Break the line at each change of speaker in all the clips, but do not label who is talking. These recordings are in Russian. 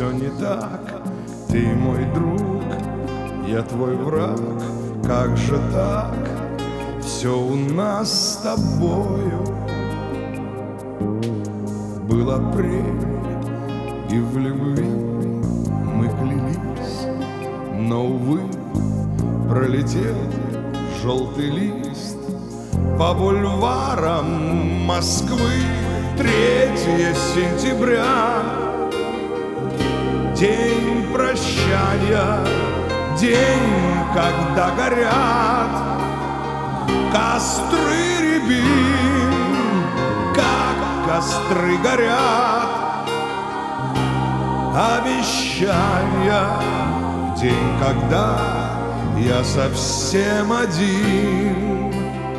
все не так. Ты мой друг, я твой враг. Как же так? Все у нас с тобою. Был апрель, и в любви мы клялись, но, увы, пролетел желтый лист по бульварам Москвы. 3 сентября, день прощания, день, когда горят костры рябин, как костры горят обещания. В день, когда я совсем один,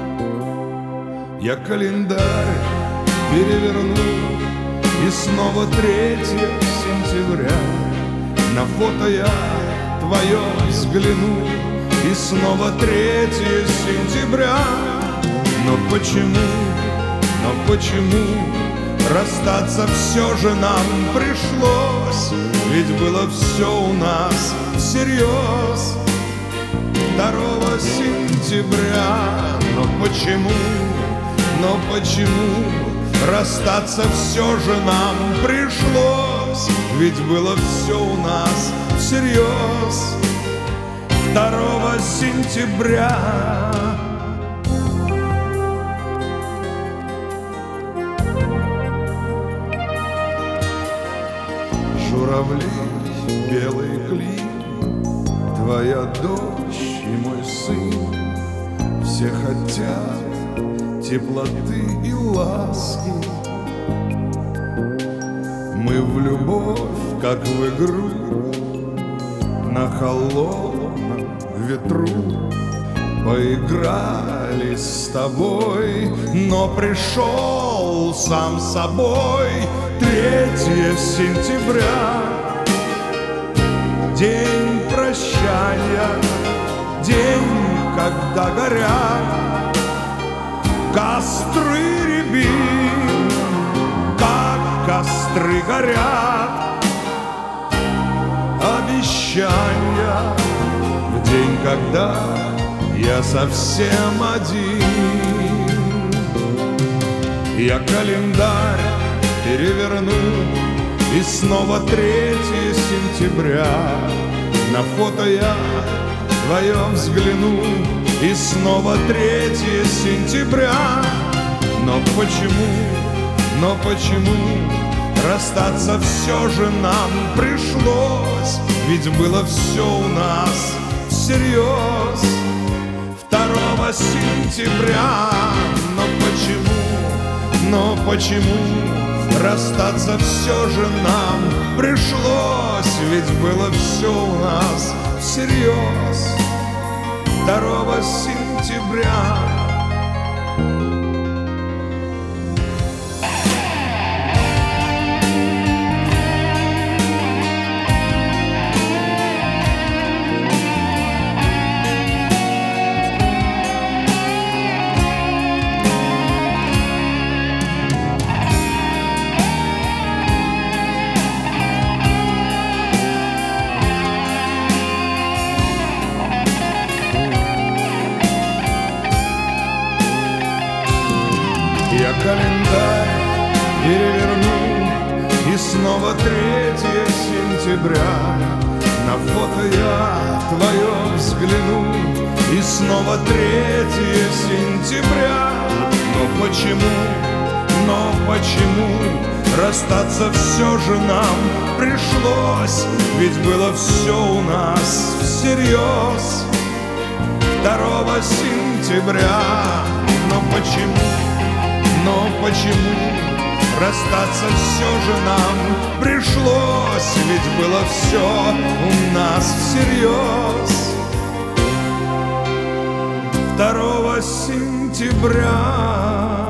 я календарь переверну, и снова 3 сентября. На фото я твое взгляну, и снова 3 сентября. Но почему расстаться все же нам пришлось? Ведь было все у нас всерьез 2 сентября. Но почему расстаться все же нам пришлось? Ведь было все у нас всерьез 2 сентября. Журавли, белый клин, твоя дочь и мой сын, все хотят теплоты и ласки. Мы в любовь, как в игру, на холодном ветру поиграли с тобой, но пришел сам собой 3 сентября, день прощания, день, когда горят костры рябин, как костры горят обещания. В день, когда я совсем один, я календарь переверну, и снова 3 сентября. На фото я твое взгляну, и снова 3 сентября. Но почему расстаться все же нам пришлось? Ведь было все у нас всерьез 2 сентября. Но почему расстаться все же нам пришлось? Ведь было все у нас всерьез 2 сентября. Я календарь переверну, и снова 3 сентября. На фото я твое взгляну, и снова 3 сентября. Но почему расстаться все же нам пришлось? Ведь было все у нас всерьез 2 сентября. Но почему расстаться все же нам пришлось? Ведь было все у нас всерьез 2 сентября.